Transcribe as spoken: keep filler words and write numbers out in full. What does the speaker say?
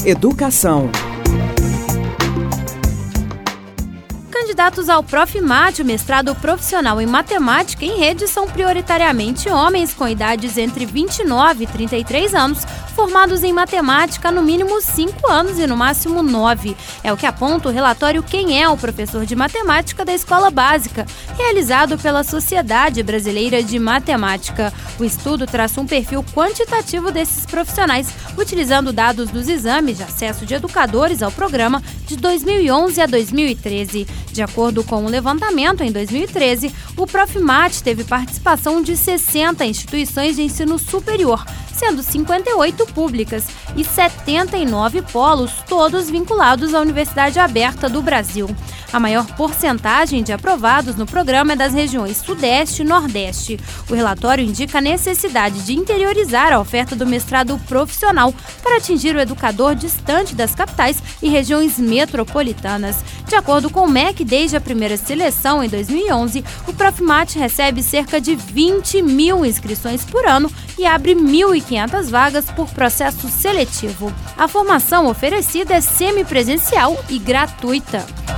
Educação. Candidatos ao Profimate, o mestrado profissional em matemática em rede, são prioritariamente homens com idades entre vinte e nove e trinta e três anos, formados em matemática há no mínimo cinco anos e no máximo nove. É o que aponta o relatório Quem é o Professor de Matemática da Escola Básica, realizado pela Sociedade Brasileira de Matemática. O estudo traça um perfil quantitativo desses profissionais, utilizando dados dos exames de acesso de educadores ao programa de dois mil e onze a dois mil e treze. De acordo com o levantamento, em dois mil e treze, o Profimate teve participação de sessenta instituições de ensino superior, sendo cinquenta e oito públicas e setenta e nove polos, todos vinculados à Universidade Aberta do Brasil. A maior porcentagem de aprovados no programa é das regiões Sudeste e Nordeste. O relatório indica a necessidade de interiorizar a oferta do mestrado profissional para atingir o educador distante das capitais e regiões metropolitanas. De acordo com o M E C, desde a primeira seleção em dois mil e onze, o Profimate recebe cerca de vinte mil inscrições por ano e abre mil e quinhentas vagas por processo seletivo. A formação oferecida é semipresencial e gratuita.